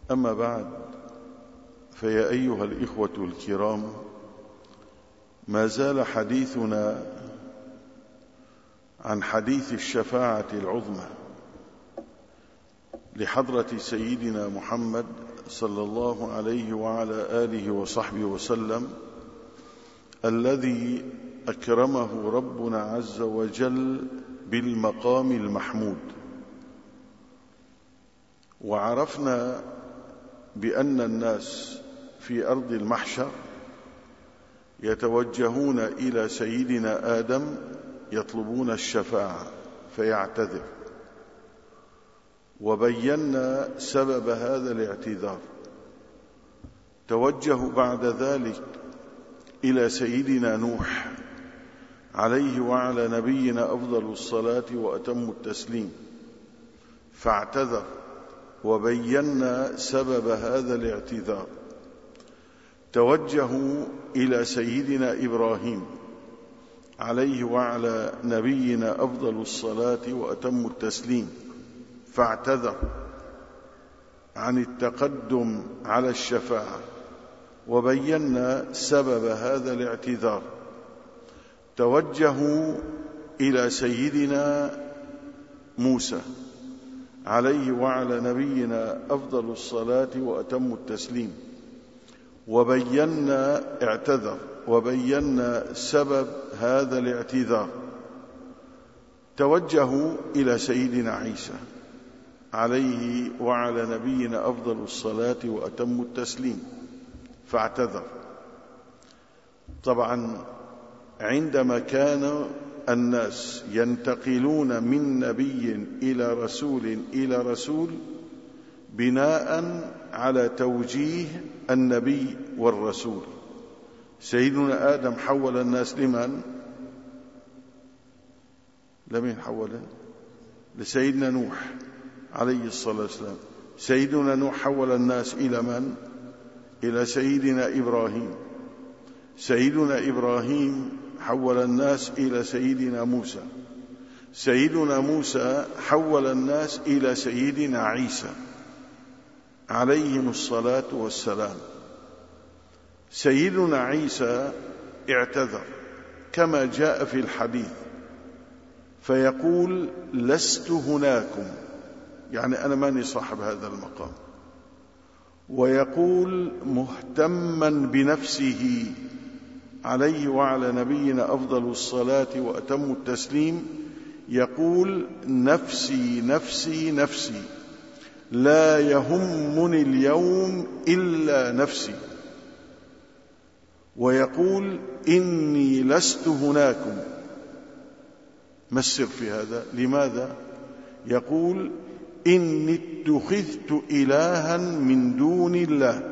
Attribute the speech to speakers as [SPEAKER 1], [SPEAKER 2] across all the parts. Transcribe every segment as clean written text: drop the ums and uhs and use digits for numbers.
[SPEAKER 1] أما بعد، فيا أيها الإخوة الكرام، ما زال حديثنا عن حديث الشفاعة العظمى لحضرة سيدنا محمد صلى الله عليه وعلى آله وصحبه وسلم، الذي أكرمه ربنا عز وجل بالمقام المحمود. وعرفنا بأن الناس في أرض المحشر يتوجهون إلى سيدنا آدم يطلبون الشفاعة فيعتذر، وبينا سبب هذا الاعتذار. توجهوا بعد ذلك إلى سيدنا نوح عليه وعلى نبينا أفضل الصلاة وأتم التسليم فاعتذر، وبينا سبب هذا الاعتذار. توجهوا إلى سيدنا إبراهيم عليه وعلى نبينا أفضل الصلاة وأتم التسليم فاعتذر عن التقدم على الشفاعة، وبينا سبب هذا الاعتذار. توجهوا إلى سيدنا موسى عليه وعلى نبينا أفضل الصلاة وأتم التسليم، وبينا اعتذر، وبينا سبب هذا الاعتذار. توجهوا إلى سيدنا عيسى عليه وعلى نبينا أفضل الصلاة وأتم التسليم فاعتذر. طبعا عندما كان الناس ينتقلون من نبي إلى رسول بناء على توجيه النبي والرسول، سيدنا آدم حول الناس لمن؟ لمن حول؟ لسيدنا نوح عليه الصلاة والسلام. سيدنا نوح حول الناس إلى من؟ إلى سيدنا إبراهيم. سيدنا إبراهيم حول الناس إلى سيدنا موسى. سيدنا موسى حول الناس إلى سيدنا عيسى عليهم الصلاة والسلام. سيدنا عيسى اعتذر كما جاء في الحديث، فيقول: لست هناكم، يعني أنا ماني صاحب هذا المقام. ويقول مهتما بنفسه عليه وعلى نبينا أفضل الصلاة وأتم التسليم، يقول: نفسي نفسي نفسي، لا يهمني اليوم إلا نفسي. ويقول: إني لست هناكم. ما السر في هذا؟ لماذا؟ يقول: إني اتخذت إلها من دون الله.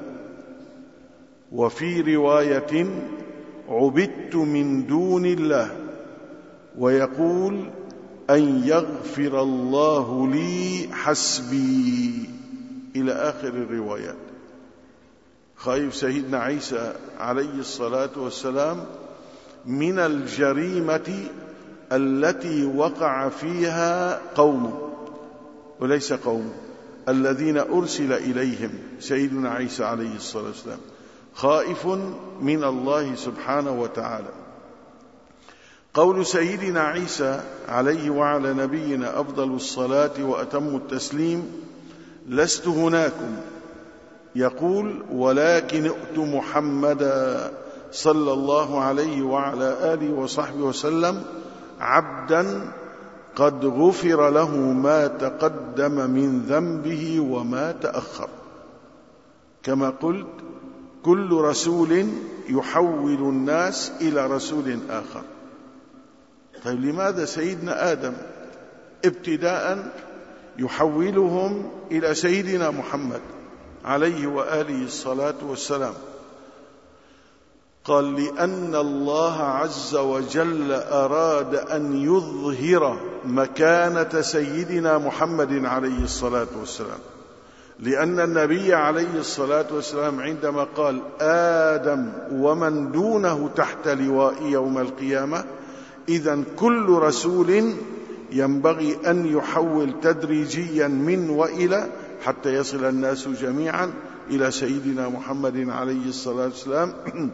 [SPEAKER 1] وفي رواية: عبدت من دون الله. ويقول: أن يغفر الله لي حسبي، إلى آخر الروايات. خايف سيدنا عيسى عليه الصلاة والسلام من الجريمة التي وقع فيها قومه، وليس قومه، الذين أرسل إليهم سيدنا عيسى عليه الصلاة والسلام، خائف من الله سبحانه وتعالى. قول سيدنا عيسى عليه وعلى نبينا أفضل الصلاة وأتم التسليم: لست هناكم، يقول: ولكن ائت محمدا صلى الله عليه وعلى آله وصحبه وسلم عبدا قد غفر له ما تقدم من ذنبه وما تأخر. كما قلت: كل رسول يحول الناس إلى رسول آخر. طيب لماذا سيدنا آدم ابتداء يحولهم إلى سيدنا محمد عليه وآله الصلاة والسلام؟ قال: لأن الله عز وجل أراد أن يظهر مكانة سيدنا محمد عليه الصلاة والسلام. لأن النبي عليه الصلاة والسلام عندما قال: آدم ومن دونه تحت لواء يوم القيامة، إذن كل رسول ينبغي أن يحول تدريجيا من وإلى حتى يصل الناس جميعا إلى سيدنا محمد عليه الصلاة والسلام.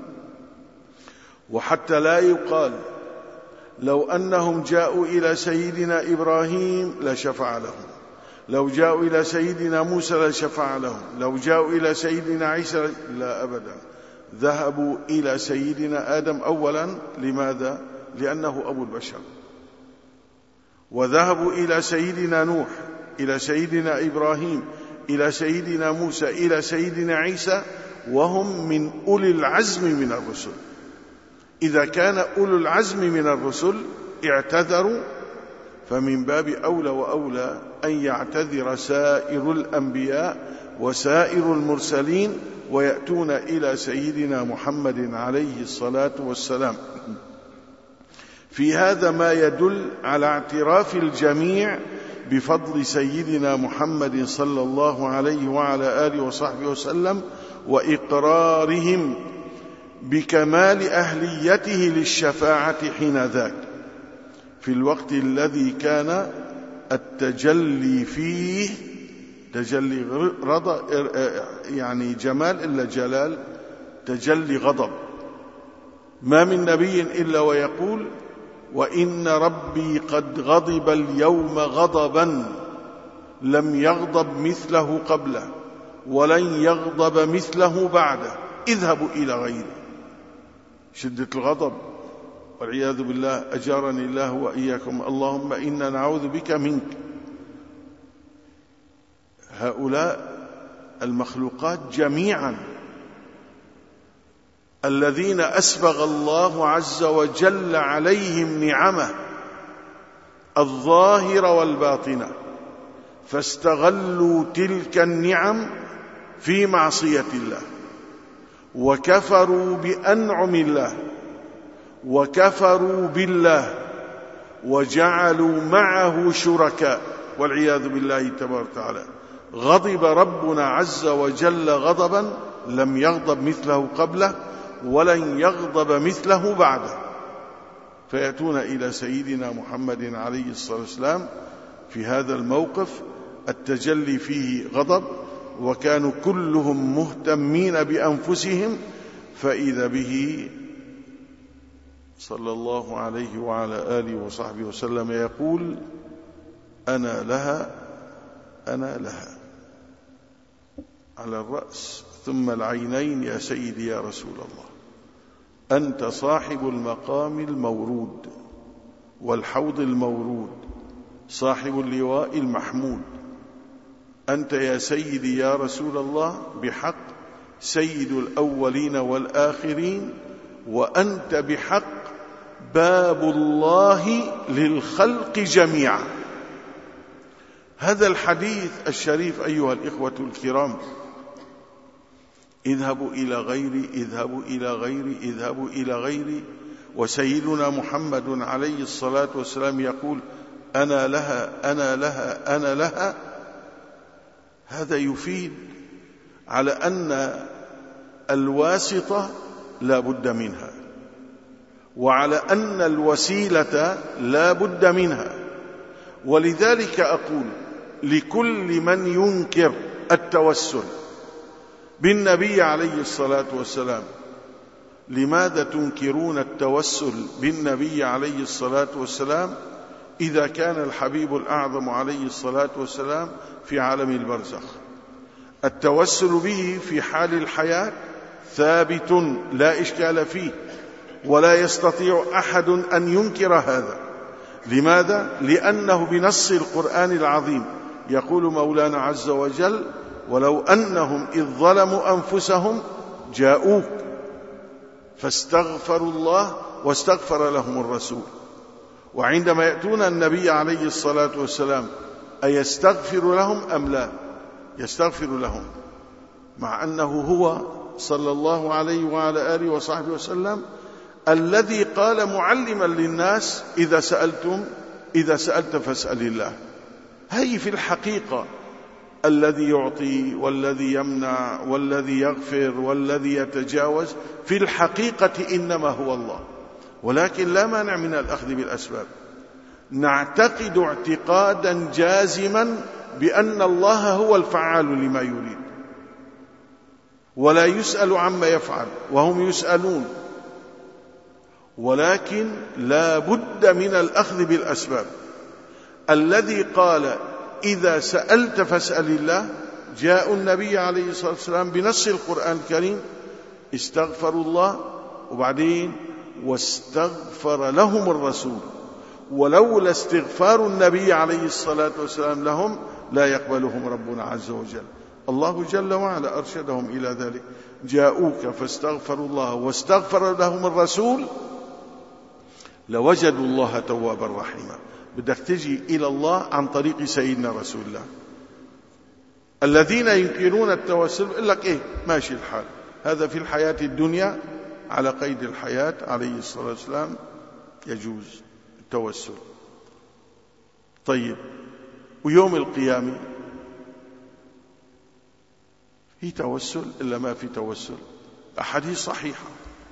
[SPEAKER 1] وحتى لا يقال لو أنهم جاءوا إلى سيدنا إبراهيم لشفع لهم، لو جاءوا إلى سيدنا موسى لشفع لهم، لو جاءوا إلى سيدنا عيسى لا أبدا، ذهبوا إلى سيدنا آدم أولا. لماذا؟ لأنه أبو البشر. وذهبوا إلى سيدنا نوح، إلى سيدنا إبراهيم، إلى سيدنا موسى، إلى سيدنا عيسى، وهم من أولي العزم من الرسل. إذا كان أولو العزم من الرسل اعتذروا، فمن باب أولى وأولى أن يعتذر سائر الأنبياء وسائر المرسلين ويأتون إلى سيدنا محمد عليه الصلاة والسلام. في هذا ما يدل على اعتراف الجميع بفضل سيدنا محمد صلى الله عليه وعلى آله وصحبه وسلم، وإقرارهم بكمال أهليته للشفاعة حين ذاك، في الوقت الذي كان التجلي فيه تجلي يعني جمال إلا جلال، تجلي غضب. ما من نبي إلا ويقول: وإن ربي قد غضب اليوم غضبا لم يغضب مثله قبله ولن يغضب مثله بعده، اذهبوا إلى غيره. شدة الغضب والعياذ بالله، أجارني الله وإياكم. اللهم إنا نعوذ بك منك. هؤلاء المخلوقات جميعا الذين أسبغ الله عز وجل عليهم نعمه الظاهرة والباطنة، فاستغلوا تلك النعم في معصية الله، وكفروا بأنعم الله، وكفروا بالله، وجعلوا معه شركاء والعياذ بالله تبارك وتعالى. غضب ربنا عز وجل غضبا لم يغضب مثله قبله ولن يغضب مثله بعده، فيأتون إلى سيدنا محمد عليه الصلاة والسلام في هذا الموقف التجلي فيه غضب، وكانوا كلهم مهتمين بأنفسهم، فإذا به صلى الله عليه وعلى آله وصحبه وسلم يقول: أنا لها أنا لها، على الرأس ثم العينين يا سيدي يا رسول الله، أنت صاحب المقام المورود والحوض المورود، صاحب اللواء المحمود، أنت يا سيدي يا رسول الله بحق سيد الأولين والآخرين، وأنت بحق باب الله للخلق جميعا. هذا الحديث الشريف أيها الإخوة الكرام، اذهبوا إلى غيري، اذهبوا إلى غيري، اذهبوا إلى غيري، وسيدنا محمد عليه الصلاة والسلام يقول: أنا لها أنا لها أنا لها. هذا يفيد على أن الواسطة لا بد منها، وعلى أن الوسيلة لا بد منها. ولذلك أقول لكل من ينكر التوسل بالنبي عليه الصلاة والسلام: لماذا تنكرون التوسل بالنبي عليه الصلاة والسلام إذا كان الحبيب الأعظم عليه الصلاة والسلام في عالم البرزخ؟ التوسل به في حال الحياة ثابت لا إشكال فيه، ولا يستطيع أحد أن ينكر هذا. لماذا؟ لأنه بنص القرآن العظيم يقول مولانا عز وجل: ولو أنهم إذ ظلموا أنفسهم جاءوك فاستغفروا الله واستغفر لهم الرسول. وعندما يأتون النبي عليه الصلاة والسلام أيستغفر لهم أم لا؟ يستغفر لهم، مع أنه هو صلى الله عليه وعلى آله وصحبه وسلم الذي قال معلما للناس: إذا سألت فاسأل الله. هي في الحقيقة الذي يعطي والذي يمنع والذي يغفر والذي يتجاوز، في الحقيقة إنما هو الله، ولكن لا مانع من الأخذ بالأسباب. نعتقد اعتقادا جازما بأن الله هو الفعال لما يريد، ولا يسأل عما يفعل وهم يسألون، ولكن لا بد من الأخذ بالأسباب. الذي قال إذا سألت فاسأل الله، جاء النبي عليه الصلاة والسلام بنص القرآن الكريم استغفروا الله، وبعدين واستغفر لهم الرسول، ولولا استغفار النبي عليه الصلاة والسلام لهم لا يقبلهم ربنا عز وجل. الله جل وعلا أرشدهم إلى ذلك، جاءوك فاستغفروا الله واستغفر لهم الرسول لوجدوا الله توابا رحيما. بدك تجي إلى الله عن طريق سيدنا رسول الله. الذين ينكرون التوسل يقول لك إيه ماشي الحال، هذا في الحياة الدنيا على قيد الحياة عليه الصلاة والسلام يجوز التوسل. طيب ويوم القيامة في توسل إلا ما في توسل؟ أحاديث صحيحة،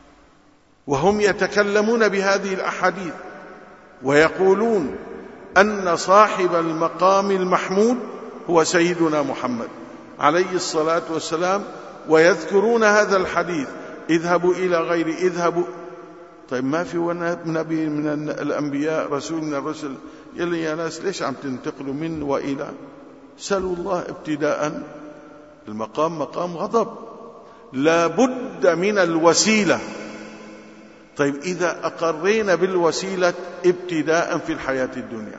[SPEAKER 1] وهم يتكلمون بهذه الأحاديث ويقولون أن صاحب المقام المحمود هو سيدنا محمد عليه الصلاة والسلام، ويذكرون هذا الحديث اذهبوا إلى غير اذهبوا. طيب ما في نبي من الأنبياء رسول من الرسل يلي يا ناس ليش عم تنتقلوا من وإلى؟ سألوا الله ابتداء، المقام مقام غضب، لا بد من الوسيلة. طيب إذا أقرينا بالوسيلة ابتداء في الحياة الدنيا،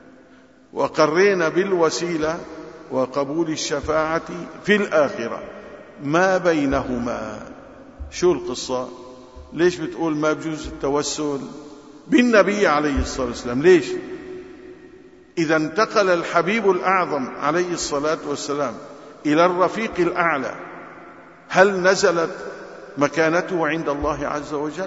[SPEAKER 1] وأقرينا بالوسيلة وقبول الشفاعة في الآخرة، ما بينهما شو القصة؟ ليش بتقول ما بجوز التوسل بالنبي عليه الصلاة والسلام؟ ليش؟ إذا انتقل الحبيب الأعظم عليه الصلاة والسلام إلى الرفيق الأعلى، هل نزلت مكانته عند الله عز وجل؟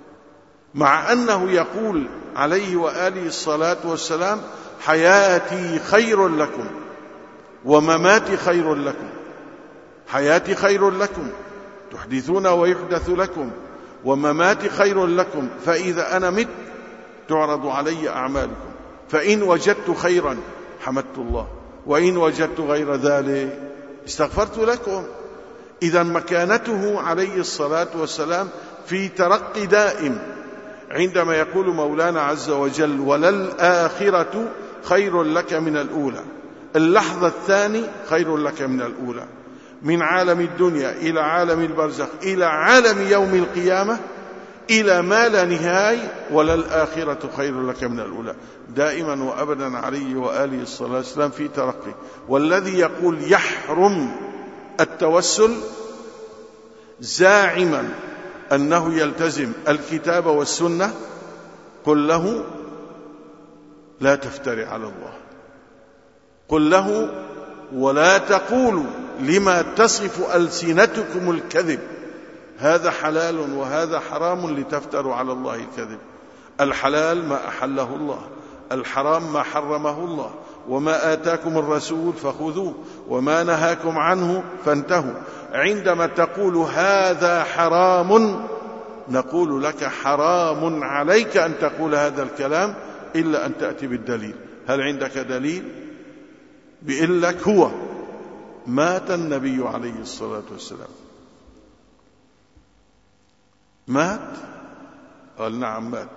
[SPEAKER 1] مع أنه يقول عليه وآله الصلاة والسلام حياتي خير لكم ومماتي خير لكم. حياتي خير لكم تحدثون ويحدث لكم، ومماتي خير لكم، فإذا أنا مت تعرض علي أعمالكم، فإن وجدت خيرا حمدت الله، وإن وجدت غير ذلك استغفرت لكم. إذا مكانته عليه الصلاة والسلام في ترقي دائم، عندما يقول مولانا عز وجل وللآخرة خير لك من الأولى، اللحظة الثانية خير لك من الأولى، من عالم الدنيا إلى عالم البرزخ إلى عالم يوم القيامة إلى ما لا نهاية، وللآخرة خير لك من الأولى، دائما وأبدا عليه وآله الصلاة والسلام في ترقي. والذي يقول يحرم التوسل زاعما أنه يلتزم الكتاب والسنة، قل له لا تفتري على الله، قل له ولا تقولوا لما تصف ألسنتكم الكذب، هذا حلال وهذا حرام لتفتروا على الله الكذب. الحلال ما أحله الله، الحرام ما حرمه الله، وما آتاكم الرسول فخذوه وما نهاكم عنه فانتهوا. عندما تقول هذا حرام نقول لك حرام عليك أن تقول هذا الكلام إلا أن تأتي بالدليل. هل عندك دليل؟ بيقول لك هو مات النبي عليه الصلاة والسلام، مات؟ قال نعم مات.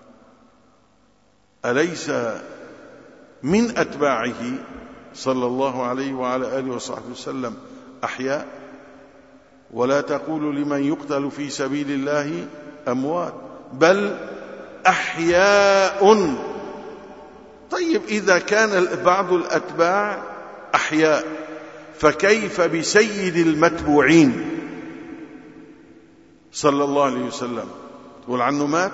[SPEAKER 1] أليس من أتباعه صلى الله عليه وعلى آله وصحبه وسلم أحياء؟ ولا تقولوا لمن يقتل في سبيل الله أموات بل أحياء. طيب إذا كان بعض الأتباع أحياء فكيف بسيد المتبوعين صلى الله عليه وسلم؟ تقول عنه مات؟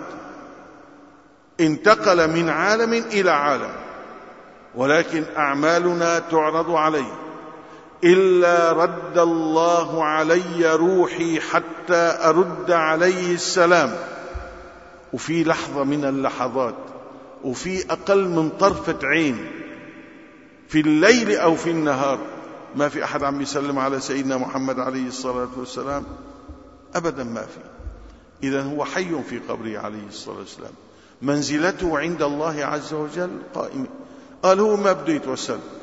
[SPEAKER 1] انتقل من عالم إلى عالم، ولكن أعمالنا تعرض عليه. إلا رد الله علي روحي حتى أرد عليه السلام، وفي لحظة من اللحظات وفي أقل من طرفة عين في الليل أو في النهار ما في أحد عم يسلم على سيدنا محمد عليه الصلاة والسلام أبدا، ما في. إذن هو حي في قبره عليه الصلاة والسلام، منزلته عند الله عز وجل قائمة. قال هو ما بده يتوسل،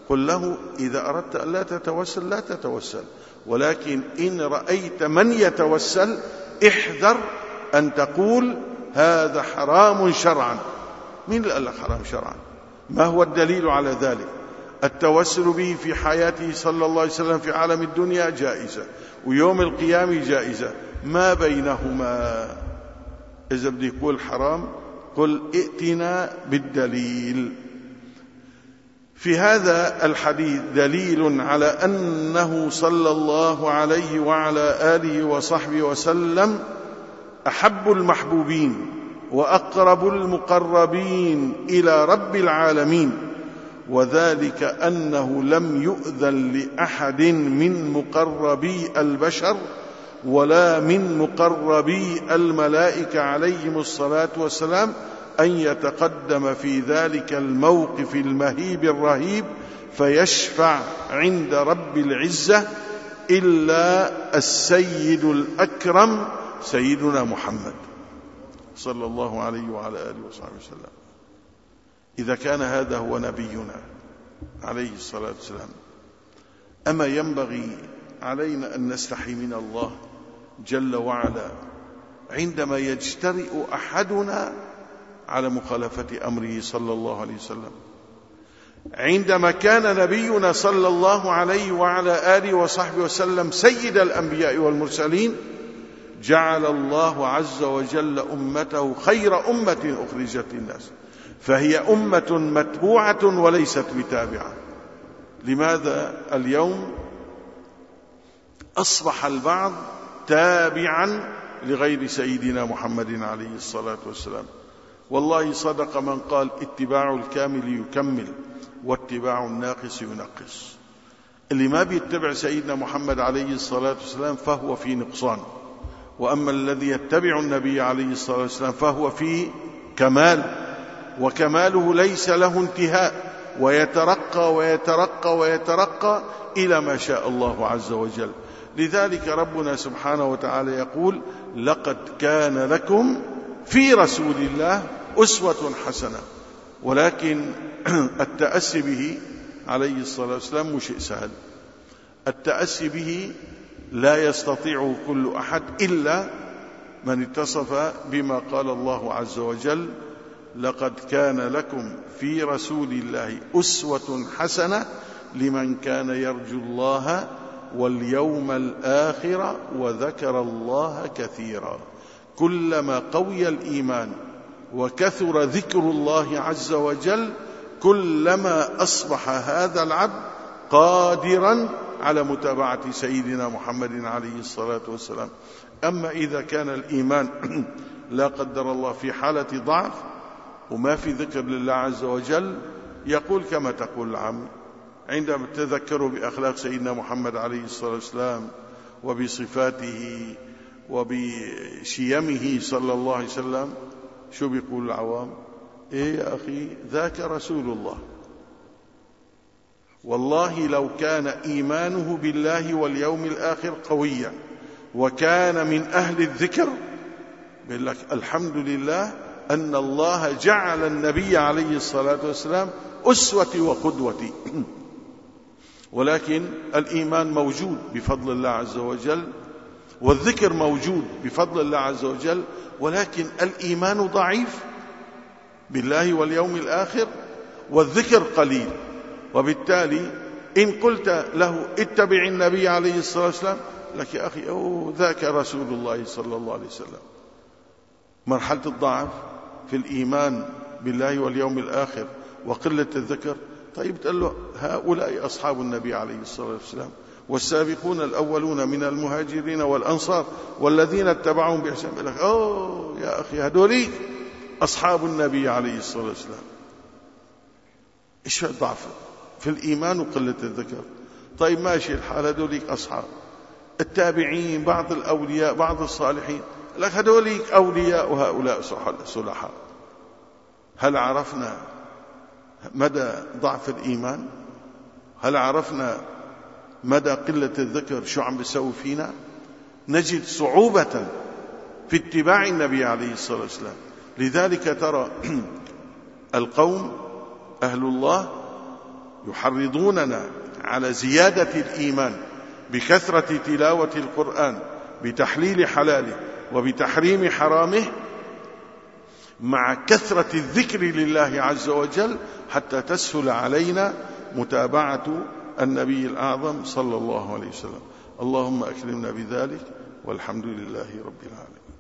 [SPEAKER 1] قل له إذا أردت أن لا تتوسل لا تتوسل، ولكن إن رأيت من يتوسل احذر أن تقول هذا حرام شرعا. مين قال لك حرام شرعا؟ ما هو الدليل على ذلك؟ التوسل به في حياته صلى الله عليه وسلم في عالم الدنيا جائزة، ويوم القيامة جائزة، ما بينهما. إذا بدي يقول حرام قل ائتنا بالدليل. في هذا الحديث دليل على أنه صلى الله عليه وعلى آله وصحبه وسلم أحب المحبوبين وأقرب المقربين إلى رب العالمين، وذلك أنه لم يؤذن لأحد من مقربي البشر ولا من مقربي الملائكة عليهم الصلاة والسلام أن يتقدم في ذلك الموقف المهيب الرهيب فيشفع عند رب العزة إلا السيد الأكرم سيدنا محمد صلى الله عليه وعلى آله وصحبه وسلم. إذا كان هذا هو نبينا عليه الصلاة والسلام، أما ينبغي علينا أن نستحي من الله جل وعلا عندما يجترئ أحدنا على مخالفة أمره صلى الله عليه وسلم؟ عندما كان نبينا صلى الله عليه وعلى آله وصحبه وسلم سيد الأنبياء والمرسلين، جعل الله عز وجل أمته خير أمة أخرجت للناس، فهي أمة متبوعة وليست بتابعة. لماذا اليوم أصبح البعض تابعا لغير سيدنا محمد عليه الصلاة والسلام؟ والله صدق من قال اتباع الكامل يكمل واتباع الناقص ينقص. اللي ما بيتبع سيدنا محمد عليه الصلاة والسلام فهو في نقصان، وأما الذي يتبع النبي عليه الصلاة والسلام فهو في كمال، وكماله ليس له انتهاء، ويترقى ويترقى ويترقى إلى ما شاء الله عز وجل. لذلك ربنا سبحانه وتعالى يقول لقد كان لكم في رسول الله أسوة حسنة. ولكن التأسي به عليه الصلاة والسلام مش سهل. التأسي به لا يستطيع كل أحد إلا من اتصف بما قال الله عز وجل لقد كان لكم في رسول الله أسوة حسنة لمن كان يرجو الله واليوم الآخر وذكر الله كثيرا. كلما قوي الإيمان وكثر ذكر الله عز وجل كلما أصبح هذا العبد قادرا على متابعة سيدنا محمد عليه الصلاة والسلام. أما إذا كان الإيمان لا قدر الله في حالة ضعف وما في ذكر لله عز وجل، يقول كما تقول العام عندما تذكروا بأخلاق سيدنا محمد عليه الصلاة والسلام وبصفاته وبشيمه صلى الله عليه وسلم، شو بيقول العوام؟ إيه يا أخي ذاك رسول الله. والله لو كان إيمانه بالله واليوم الآخر قويا وكان من أهل الذكر بيقول لك الحمد لله أن الله جعل النبي عليه الصلاة والسلام أسوتي وقدوتي. ولكن الإيمان موجود بفضل الله عز وجل، والذكر موجود بفضل الله عز وجل، ولكن الإيمان ضعيف بالله واليوم الآخر والذكر قليل. وبالتالي إن قلت له اتبع النبي عليه الصلاة والسلام، لك يا أخي ذاك رسول الله صلى الله عليه وسلم. مرحلة الضعف في الإيمان بالله واليوم الآخر وقلة الذكر، طيب تقول له هؤلاء أصحاب النبي عليه الصلاة والسلام والسابقون الأولون من المهاجرين والأنصار والذين اتبعهم بإحسان، يقول لك يا أخي هذوليك أصحاب النبي عليه الصلاة والسلام. إيش الضعف في الإيمان وقلة الذكر؟ طيب ماشي الحال، هذوليك أصحاب التابعين، بعض الأولياء، بعض الصالحين، لك هذوليك أولياء وهؤلاء صلحاء. هل عرفنا مدى ضعف الإيمان؟ هل عرفنا مدى قلة الذكر شو عم بيسوي فينا؟ نجد صعوبة في اتباع النبي عليه الصلاة والسلام. لذلك ترى القوم أهل الله يحرضوننا على زيادة الإيمان بكثرة تلاوة القرآن، بتحليل حلاله وبتحريم حرامه، مع كثرة الذكر لله عز وجل، حتى تسهل علينا متابعة النبي الأعظم صلى الله عليه وسلم. اللهم أكرمنا بذلك، والحمد لله رب العالمين.